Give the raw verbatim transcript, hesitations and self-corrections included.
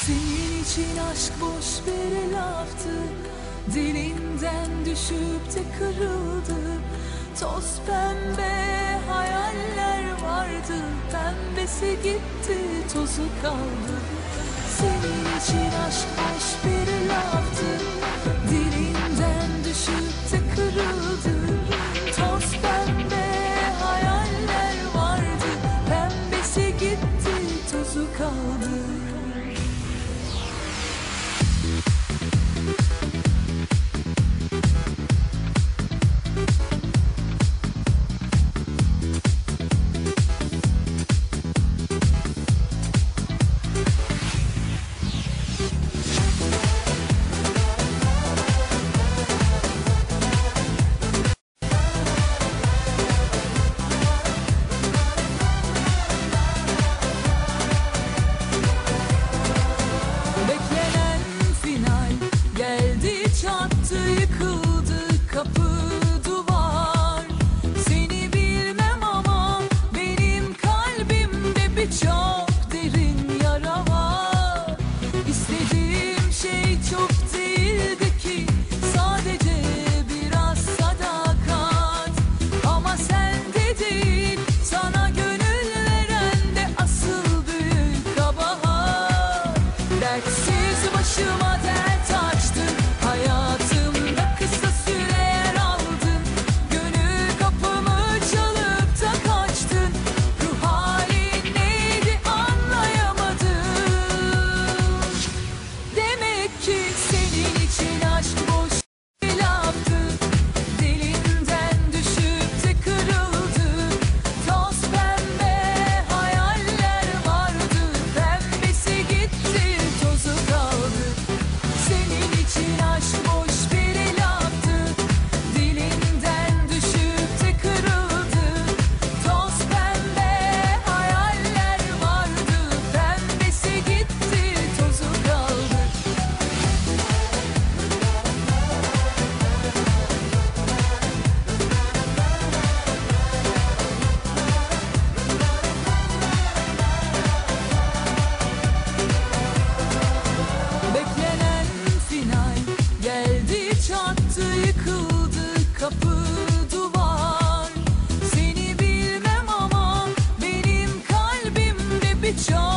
Senin için aşk boş bir laftı, dilinden düşüp de kırıldı. Toz pembe hayaller vardı, pembesi gitti, tozu kaldı. Senin için aşk boş bir laftı, dilinden düşüp de kırıldı. Toz pembe hayaller vardı, pembesi gitti, tozu kaldı. Başıma dert açtın, hayatımda kısa süre yer aldın. Gönül kapımı çalıp da kaçtın, ruh halin neydi anlayamadım. Demek ki senin için aşk boş bir laftı, dilinden düşüp de kırıldı. Toz pembe hayaller vardı, pembesi gitti, tozu kaldı. Senin için aşk boş bir laftı, dilinden düşüp de kırıldı. Toz pembe hayaller vardı, pembesi gitti, tozu kaldı. Beklenen final geldi, çattı, yıkıldı kapı duvar. Seni bilmem ama benim kalbimde birçok